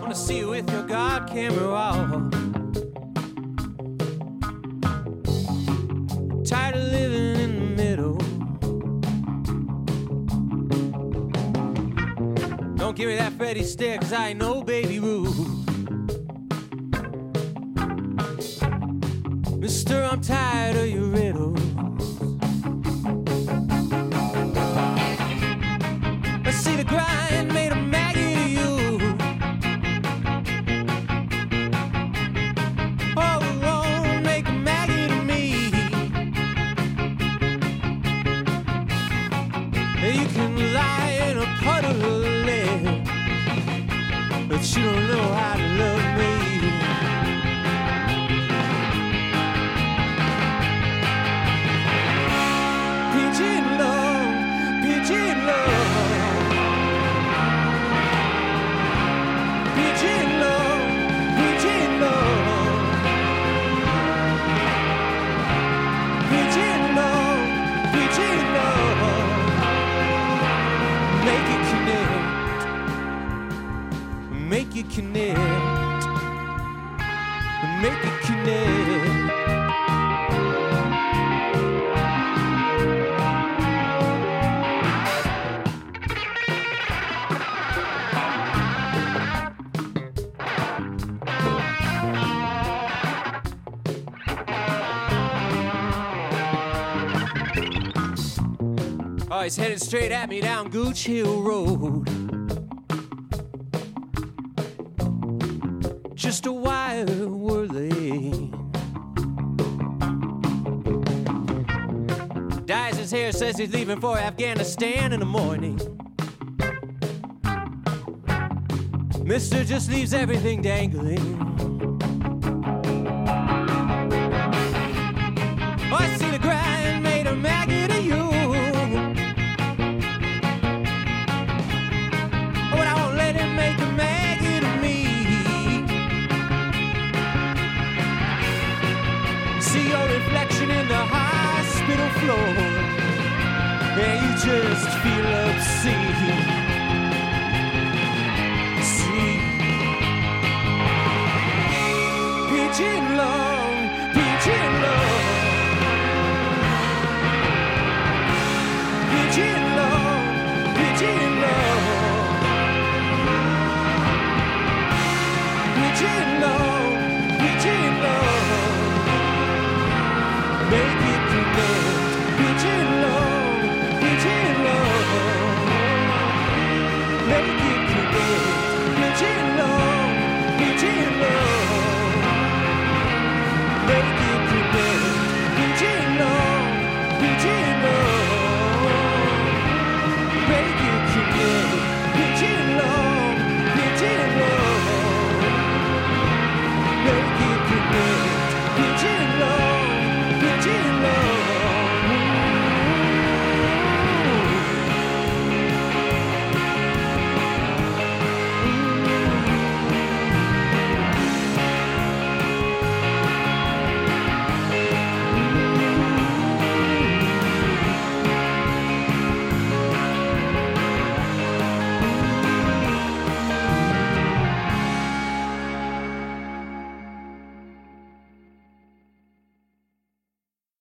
wanna see you with your God camera off. Tired of living in the middle. Don't give me that Freddy stare, cause I ain't no Baby Ruth. Mister, I'm tired of your riddles. I see the grind made a maggot of you. All alone make a maggot of me. You can lie in a puddle of lead, but you don't know how to love me. Pigeon love, pigeon love, pigeon love, pigeon love, pigeon love, pigeon love. Make it connect, make it connect, make it connect. Oh, he's headed straight at me down Gooch Hill Road. Just a wire whirling. Dyes his hair, says he's leaving for Afghanistan in the morning. Mister just leaves everything dangling. Oh, I see the grind made a maggot of you. But I won't let him make a maggot of me. See your reflection in the hospital floor, and you just feel obscene. See, pigeon love, pigeon love, pigeon love, pigeon love, pigeon love, pigeon love. Make it connect, pigeon love, pigeon love. Make it connect, pigeon love.